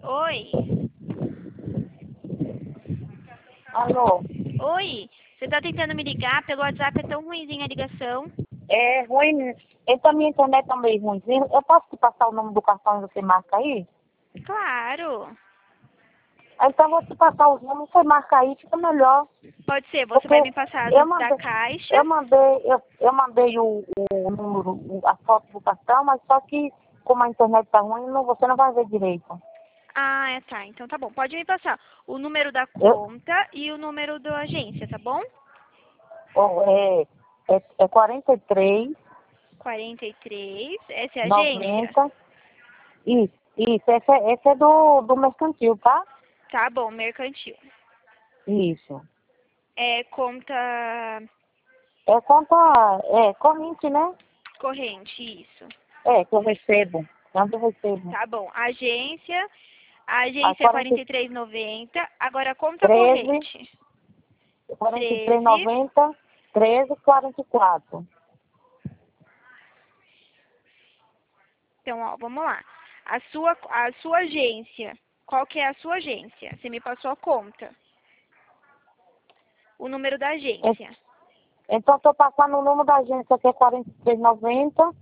Oi. Alô? Oi. Você tá tentando me ligar? Pelo WhatsApp é tão ruimzinha a ligação. É ruim. Então, minha internet tá meio ruimzinha. Eu posso te passar o nome do cartão e você marca aí? Claro. Então, eu vou te passar os nomes, você marca aí, fica melhor. Pode ser. Você Porque vai me passar eu da mandei, caixa. eu mandei o número, a foto do cartão, mas só que como a internet tá ruim, você não vai ver direito. Ah, tá. Então tá bom. Pode me passar o número da Eu, conta e o número da agência, tá bom? é 43, 43. Essa é a agência? 90. Isso, esse é do mercantil, tá? Tá bom, mercantil. Isso. É conta É conta, corrente, né? corrente, isso. É, que eu recebo. Quando eu recebo. Tá bom. Agência. A A agência é 43,90. Agora a conta 13, corrente. 13. 43,90, 13,44. Então, ó, vamos lá. A sua agência. Qual que é a sua agência? Você me passou a conta. O número da agência. Então, estou passando o número da agência, que é 43,90.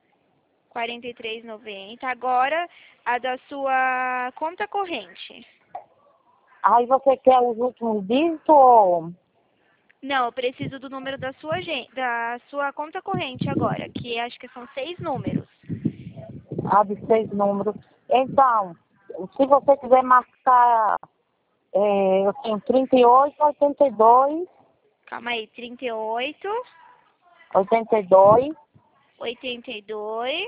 43,90. Agora, a da sua conta corrente. Aí você quer os últimos dígitos ou Não, eu preciso do número da sua conta corrente agora, que acho que são 6 números. a de 6 números? Então, se você quiser marcar, eu tenho 38, 82, Calma aí, 38, 82, 82,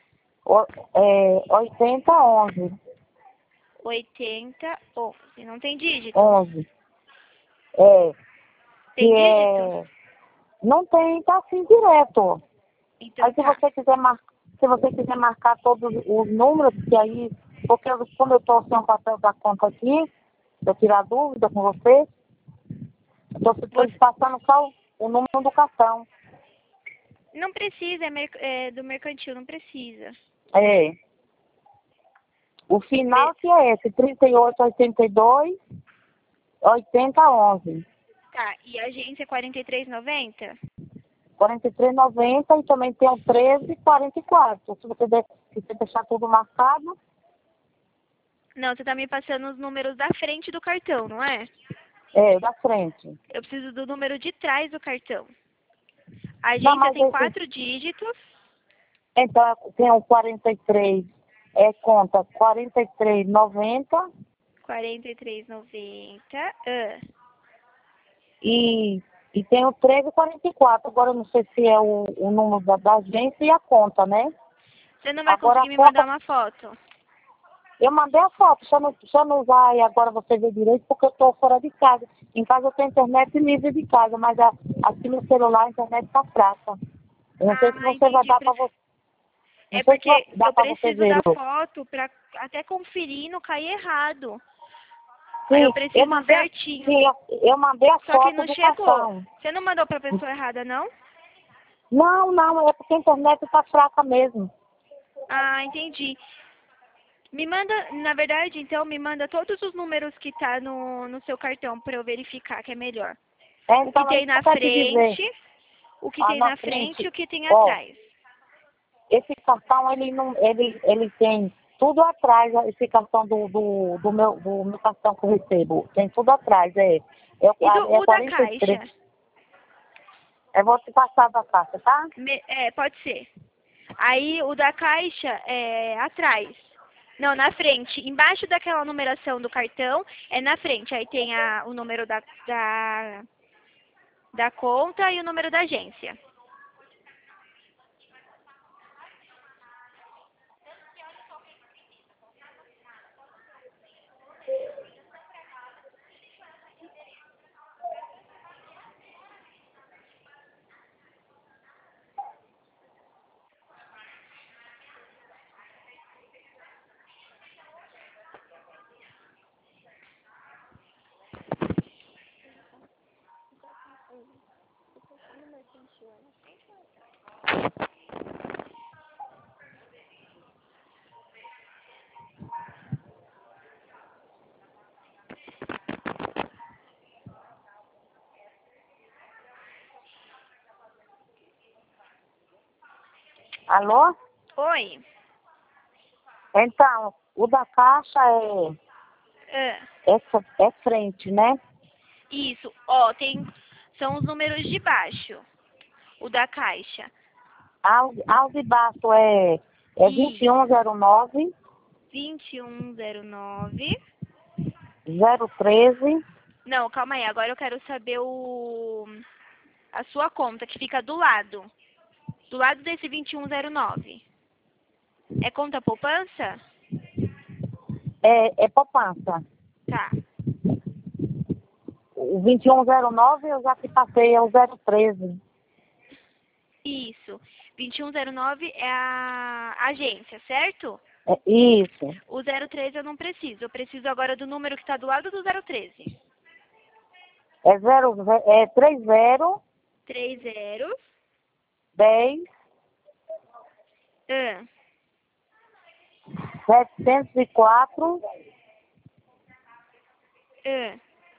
80, 11. 80, 11. Não tem dígito? 11. É, Tem que dígito? é. Não tem, tá assim direto. Então Aí se tá. você quiser marcar todos os números, que aí, porque como eu estou sem o papel da conta aqui, eu tirar dúvida com você, eu estou Você passando só o número do cartão. não precisa, é do mercantil, não precisa. É. O Be- final que é esse, 38, 82, 80, 11. Tá, e a agência é 43,90? 43,90 e também tem o 13,44. Se você deixar tudo marcado, Não, você tá me passando os números da frente do cartão, não é? da frente. Eu preciso do número de trás do cartão. A Não, agência mas tem esse, 4 dígitos. então tem o 43, conta 43,90 43,90. e, e tem o 13,44. Agora eu não sei se é o número da agência e a conta, né? Você não vai Agora conseguir a me mandar conta, uma foto. eu mandei a foto, só não usar e agora você vê direito porque eu estou fora de casa. Em casa eu tenho internet livre de casa, mas aqui no celular a internet está fraca. Eu não sei se Ah, você vai entendi. dar para você. Não É sei se porque dá eu para você preciso ver. da foto pra até conferir e não cair errado. Aí eu Sim, preciso certinho. eu mandei a Só que foto não do chegou. cartão. Você não mandou pra pessoa errada, não? Não, é porque a internet está fraca mesmo. Ah, entendi. Me manda, na verdade, então, me manda todos os números que tá no seu cartão pra eu verificar que é melhor. O que Então, é tem isso que na eu quero te dizer. frente, o que Ah, tem na na frente frente, e o que tem ó, atrás. esse cartão, ele não, ele tem tudo atrás, esse cartão do meu cartão que eu recebo. Tem tudo atrás, E é o da 43. caixa? Eu vou te passar da caixa, tá? Pode ser. Aí o da caixa é atrás. Não, na frente. Embaixo daquela numeração do cartão é na frente. Aí tem o número da conta e o número da agência. Alô? Oi. Então, o da caixa Ah, é frente, né? isso. Ó, são os números de baixo. O da caixa. Ao de baixo é E 2109 2109. 013. Não, calma aí. Agora eu quero saber a sua conta, que fica do lado. Do lado desse 2109. É conta poupança? É poupança. Tá. O 2109 eu já te passei, é o 013. Isso. 2109 é a agência, certo? É, isso. O 013 eu não preciso. Eu preciso agora do número que está do lado do 013. É 30 30 10 ah, 704 ah.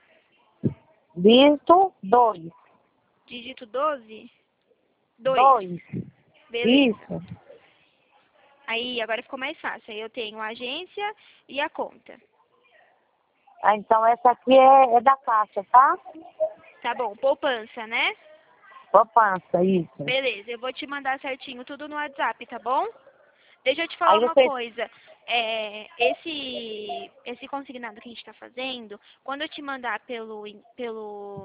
dígito 2. Dígito 12? 2. 2. Beleza. Isso. Aí agora ficou mais fácil. Aí eu tenho a agência e a conta. Ah, então essa aqui é da caixa, tá? Tá bom. Poupança, né? Poupança, isso. Beleza. Eu vou te mandar certinho tudo no WhatsApp, tá bom? Deixa eu te falar Aí uma você. coisa. Esse consignado que a gente está fazendo, quando eu te mandar pelo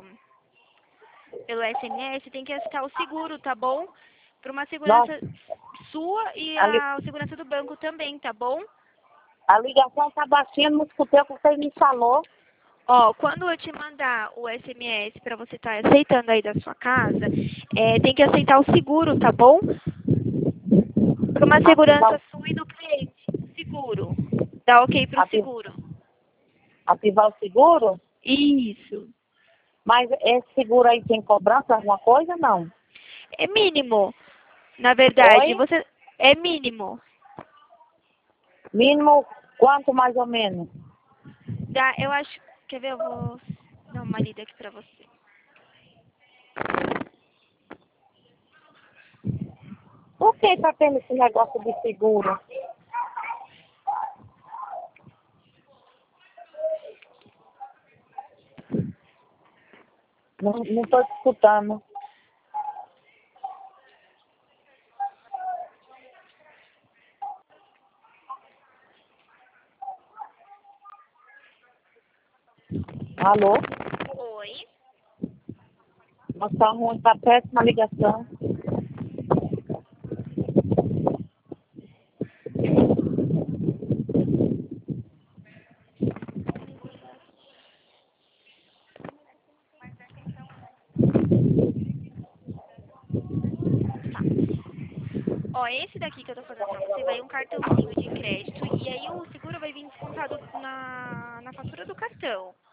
SMS, tem que aceitar o seguro, tá bom? Para uma Nossa, segurança sua e a, li- a segurança do banco também, tá bom? a ligação tá baixinha, não escutei o que você me falou. Ó, quando eu te mandar o SMS para você estar aceitando aí da sua casa, tem que aceitar o seguro, tá bom? Para uma segurança Ativar, sua e do cliente. Seguro. Dá ok pro ati- seguro. ativar o seguro? Isso. Mas esse seguro aí tem cobrança, alguma coisa? Não. É mínimo. Na verdade, Oi? é mínimo. Mínimo quanto mais ou menos? Eu acho. Quer ver? Eu vou dar uma lida aqui pra você. Por que tá tendo esse negócio de seguro? Não tô te escutando. Alô? Oi. Nossa, tá ruim, tá péssima a ligação. Ó, esse daqui que eu tô fazendo pra você vai um cartãozinho de crédito e aí o seguro vai vir descontado na fatura do cartão.